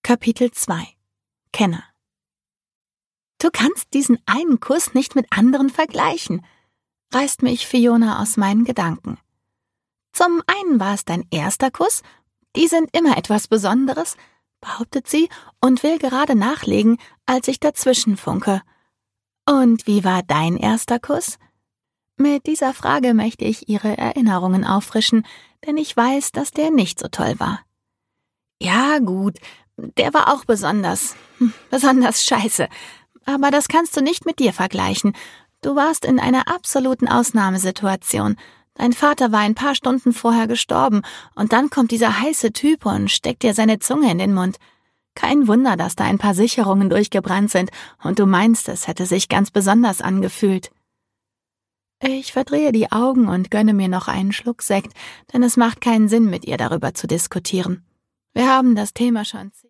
Kapitel 2 Kenner. »Du kannst diesen einen Kuss nicht mit anderen vergleichen«, reißt mich Fiona aus meinen Gedanken. »Zum einen war es dein erster Kuss, die sind immer etwas Besonderes«, behauptet sie und will gerade nachlegen, als ich dazwischen funke. »Und wie war dein erster Kuss?« Mit dieser Frage möchte ich ihre Erinnerungen auffrischen, denn ich weiß, dass der nicht so toll war. »Ja gut, der war auch besonders scheiße. Aber das kannst du nicht mit dir vergleichen. Du warst in einer absoluten Ausnahmesituation. Dein Vater war ein paar Stunden vorher gestorben und dann kommt dieser heiße Typ und steckt dir seine Zunge in den Mund. Kein Wunder, dass da ein paar Sicherungen durchgebrannt sind und du meinst, es hätte sich ganz besonders angefühlt.« Ich verdrehe die Augen und gönne mir noch einen Schluck Sekt, denn es macht keinen Sinn, mit ihr darüber zu diskutieren. Wir haben das Thema schon